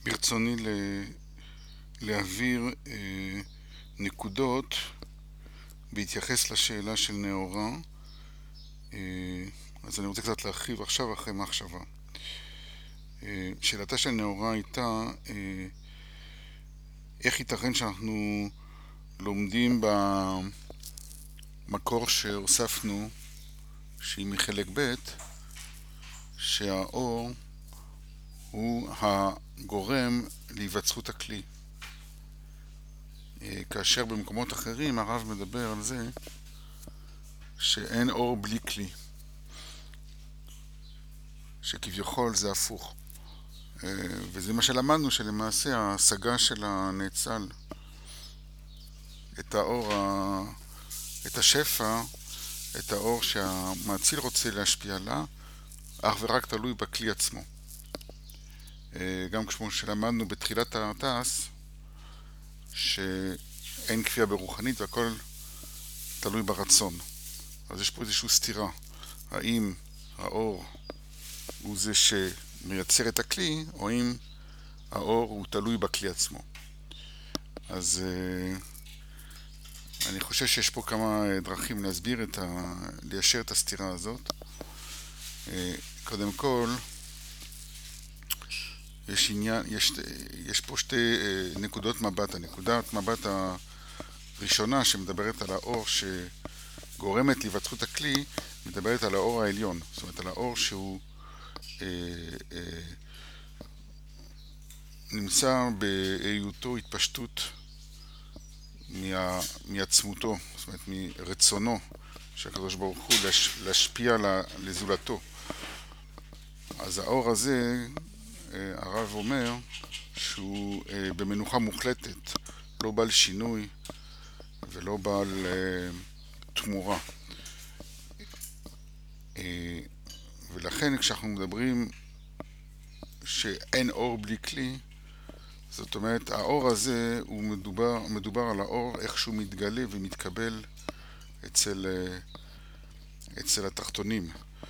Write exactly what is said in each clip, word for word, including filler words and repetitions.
ברצוני ל- להעביר אה, נקודות בהתייחס לשאלה של נאורה. אה, אז אני רוצה קצת להרחיב עכשיו אחרי מחשבה. אה, שאלתה של נאורה הייתה אה, איך ייתכן שאנחנו לומדים במקור שהוספנו, שהיא מחלק ב', שהאור הוא הגורם להיווצרות הכלי. אה, כאשר במקומות אחרים הרב מדבר על זה שאין אור בלי כלי, שכביכול זה הפוך. אה, וזה מה שלמדנו, שלמעשה ההשגה של הנאצל, את האור, ה- את השפע, את האור שהמאציל רוצה להשפיע עלה, אך ורק תלוי בכלי עצמו. אה, גם כמו שלמדנו בתחילת התעש, שאין כפייה ברוחנית והכל תלוי ברצון. אז יש פה איזושהי סתירה. האם האור הוא זה שמייצר את הכלי, או אם האור הוא תלוי בכלי עצמו. אז uh, אני חושב שיש פה כמה דרכים להסביר את ה... ליישר את הסתירה הזאת. Uh, קודם כל, יש עניין, יש, יש פה שתי uh, נקודות מבט. הנקודת מבט הראשונה שמדברת על האור שגורמת להיווצרות הכלי, מדברת על האור העליון. זאת אומרת, על האור שהוא uh, uh, נמצא בהיותו התפשטות מה, מעצמותו, זאת אומרת מרצונו של הקדוש ברוך הוא להש, להשפיע לזולתו. אז האור הזה, הרב אומר שהוא במנוחה מוחלטת, לא בעל שינוי ולא בעל תמורה. ולכן כשאנחנו מדברים שאין אור בלי כלי, זאת אומרת, האור הזה הוא מדובר, מדובר על האור איך שהוא מתגלה ומתקבל אצל, אצל התחתונים.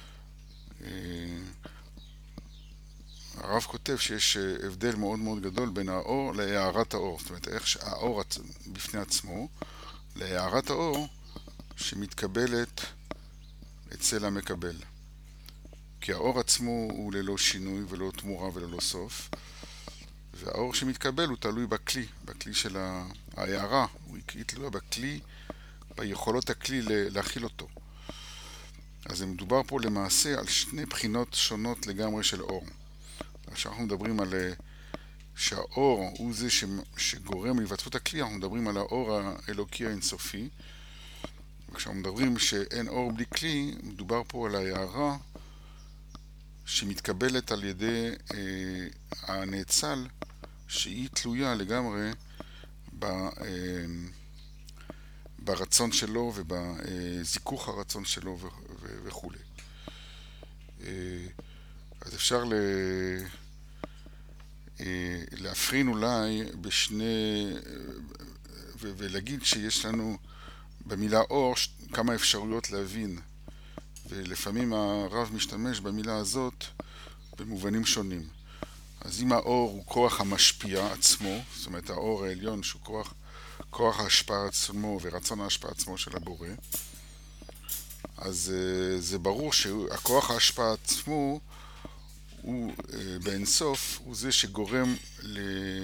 הרב כותב שיש הבדל מאוד מאוד גדול בין האור להארת האור. זאת אומרת, איך שהאור בפני עצמו, להארת האור שמתקבלת אצל המקבל. כי האור עצמו הוא ללא שינוי וללא תמורה וללא סוף. והאור שמתקבל הוא תלוי בכלי, בכלי של ההערה, הוא תלוי בכלי, ביכולות הכלי להכיל אותו. אז זה מדובר פה למעשה על שני בחינות שונות לגמרי של אור. כשאנחנו מדברים על שהאור הוא זה שגורם להיווצרות הכלי, אנחנו מדברים על האור האלוקי האינסופי. וכשאנחנו מדברים שאין אור בלי כלי, מדובר פה על ההערה שמתקבלת על ידי אה, הנאצל, שהיא תלויה לגמרי ב, אה, ברצון שלו ובזיכוך הרצון שלו ו, ו, וכו'. אה, אז אפשר ל, אה, להפרין אולי בשני, ו, ולהגיד שיש לנו במילה אור כמה אפשרויות להבין. ולפעמים הרב משתמש במילה הזאת במובנים שונים. אז אם האור הוא כוח המשפיע עצמו, זאת אומרת האור העליון שהוא כוח, כוח ההשפעה עצמו ורצון ההשפעה עצמו של הבורא, אז uh, זה ברור שהכוח ההשפעה עצמו הוא uh, באינסוף, הוא זה שגורם ל...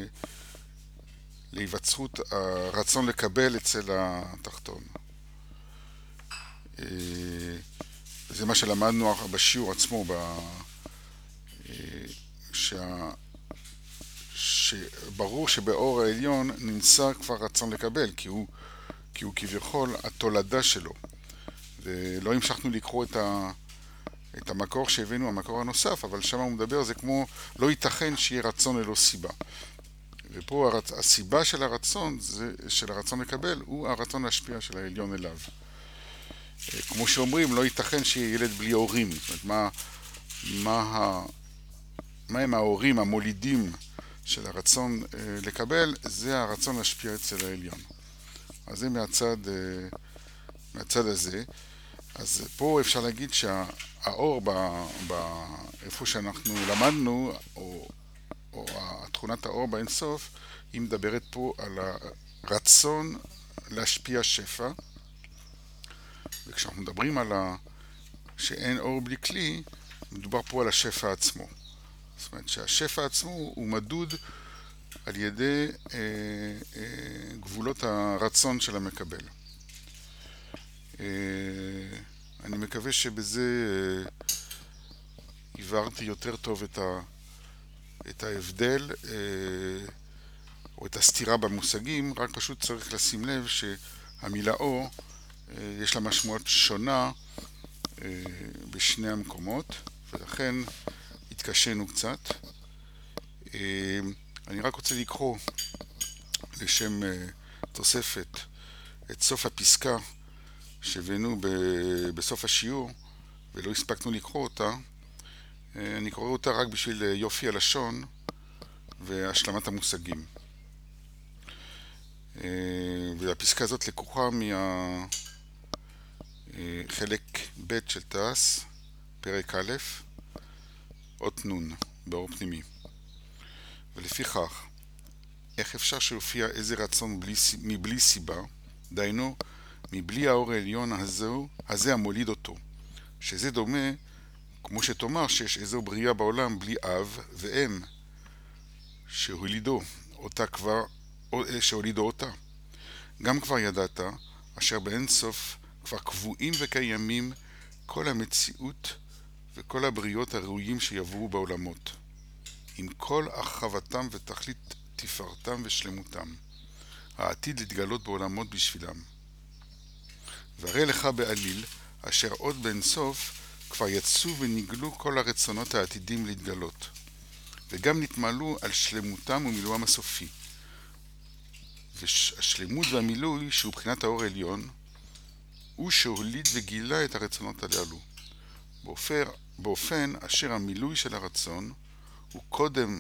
להיווצרות הרצון לקבל אצל התחתון. Uh, זה מה שלמדנו בשיעור עצמו, ב... שה... שברור שבאור העליון נמצא כבר רצון לקבל, כי הוא, כי הוא כביכול התולדה שלו. ולא המשכנו לקרוא את, ה... את המקור שהבאנו, המקור הנוסף, אבל שם הוא מדבר, זה כמו לא ייתכן שיהיה רצון ללא סיבה. ופה הרצ... הסיבה של הרצון, זה... של הרצון לקבל, הוא הרצון להשפיע של העליון אליו. כמו שאומרים, לא ייתכן שיהיה ילד בלי הורים. זאת אומרת, מה, מה, ה, מה הם ההורים המולידים של הרצון אה, לקבל? זה הרצון להשפיע אצל העליון. אז זה מהצד, אה, מהצד הזה. אז פה אפשר להגיד שהאור, ב, ב, איפה שאנחנו למדנו, או או תכונת האור באינסוף, היא מדברת פה על הרצון להשפיע שפע, וכשאנחנו מדברים על ה... שאין אור בלי כלי, מדובר פה על השפע עצמו. זאת אומרת שהשפע עצמו הוא מדוד על ידי אה, אה, גבולות הרצון של המקבל. אה, אני מקווה שבזה אה, הבהרתי יותר טוב את, ה, את ההבדל אה, או את הסתירה במושגים, רק פשוט צריך לשים לב שהמילה אור אה, יש לה משמעות שונה אה, בשני המקומות, ולכן התקשינו קצת. אה, אני רק רוצה לקרוא לשם אה, תוספת את סוף הפסקה שהבאנו בסוף השיעור ולא הספקנו לקרוא אותה. אני קורא אותה רק בשביל יופי הלשון והשלמת המושגים. והפסקה הזאת לקוחה מהחלק ב' של תעש, פרק א', אות נון, באור פנימי. ולפיכך, איך אפשר שיופיע איזה רצון בלי, מבלי סיבה, דיינו, מבלי האור העליון הזהו, הזה המוליד אותו, שזה דומה, כמו שתאמר שיש איזו בריאה בעולם בלי אב ואם, שהולידו אותה כבר, שהולידו אותה. גם כבר ידעת, אשר באין סוף כבר קבועים וקיימים כל המציאות וכל הבריאות הראויים שיבואו בעולמות, עם כל הרחבתם ותכלית תפארתם ושלמותם, העתיד להתגלות בעולמות בשבילם. והרי לך בעליל, אשר עוד באין סוף כבר יצאו ונגלו כל הרצונות העתידים להתגלות, וגם נתמלאו על שלמותם ומילואם הסופי. והשלמות והמילוי, שהוא בחינת האור העליון, הוא שהוליד וגילה את הרצונות הללו, באופן, באופן אשר המילוי של הרצון הוא קודם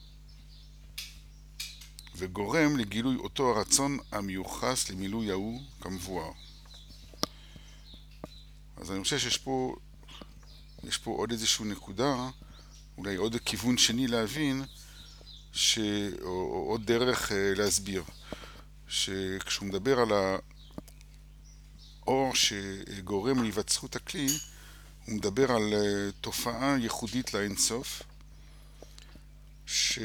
וגורם לגילוי אותו הרצון המיוחס למילוי ההוא כמבואר. אז אני חושב שיש פה, יש פה עוד איזושהי נקודה, אולי עוד כיוון שני להבין, ש... או, או עוד דרך אה, להסביר, שכשהוא מדבר על האור שגורם להיווצרות הכלי, הוא מדבר על אה, תופעה ייחודית לאינסוף, ש...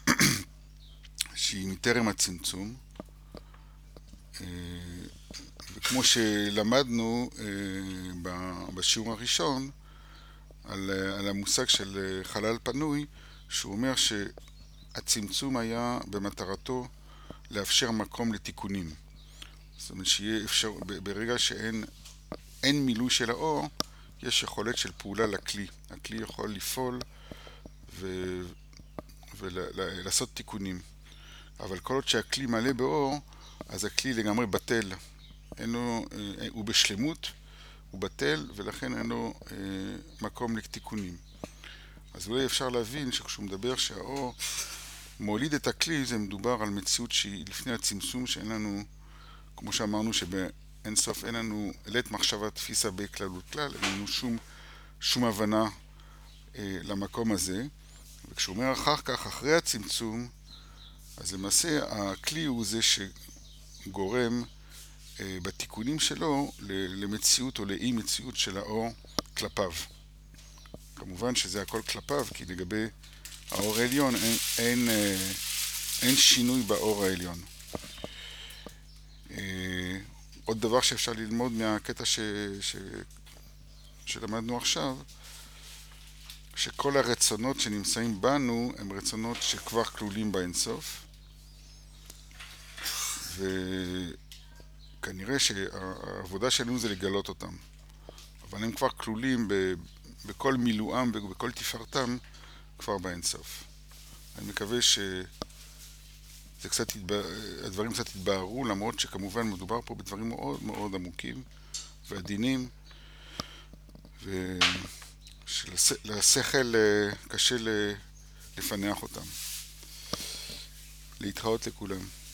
שהיא מטרם הצמצום, אה, וכמו שלמדנו אה, בשיעור הראשון על, על המושג של חלל פנוי, שהוא אומר שהצמצום היה במטרתו לאפשר מקום לתיקונים. זאת אומרת שיהיה אפשר, ברגע שאין אין מילוי של האור, יש יכולת של פעולה לכלי. הכלי יכול לפעול ו, ולעשות תיקונים. אבל כל עוד שהכלי מלא באור, אז הכלי לגמרי בטל. אין לו, הוא בשלמות, הוא בטל, ולכן אין לו אה, מקום לתיקונים. אז אולי אפשר להבין שכשהוא מדבר שהאור מוליד את הכלי, זה מדובר על מציאות שהיא לפני הצמצום, שאין לנו, כמו שאמרנו, שבאין סוף אין לנו לית מחשבה תפיסה בכללות כלל, אין לנו שום, שום הבנה אה, למקום הזה. וכשהוא אומר אחר כך, אחרי הצמצום, אז למעשה הכלי הוא זה שגורם אה, בתיקונים שלו למציאות או לאי מציאות של האור כלפיו. כמובן שזה הכל כלפיו, כי לגבי האור העליון אין, אין, אה, אין שינוי באור העליון. אה, עוד דבר שאפשר ללמוד מהקטע ש, ש, שלמדנו עכשיו, שכל הרצונות שנמצאים בנו הם רצונות שכבר כלולים באינסוף, וכנראה שהעבודה שלנו זה לגלות אותם, אבל הם כבר כלולים ב, בכל מילואם ובכל תפארתם כבר באינסוף. אני מקווה שזה קצת יתבא, הדברים קצת יתבהרו, למרות שכמובן מדובר פה בדברים מאוד מאוד עמוקים ועדינים, ולשכל קשה לפנח אותם. להתראות לכולם.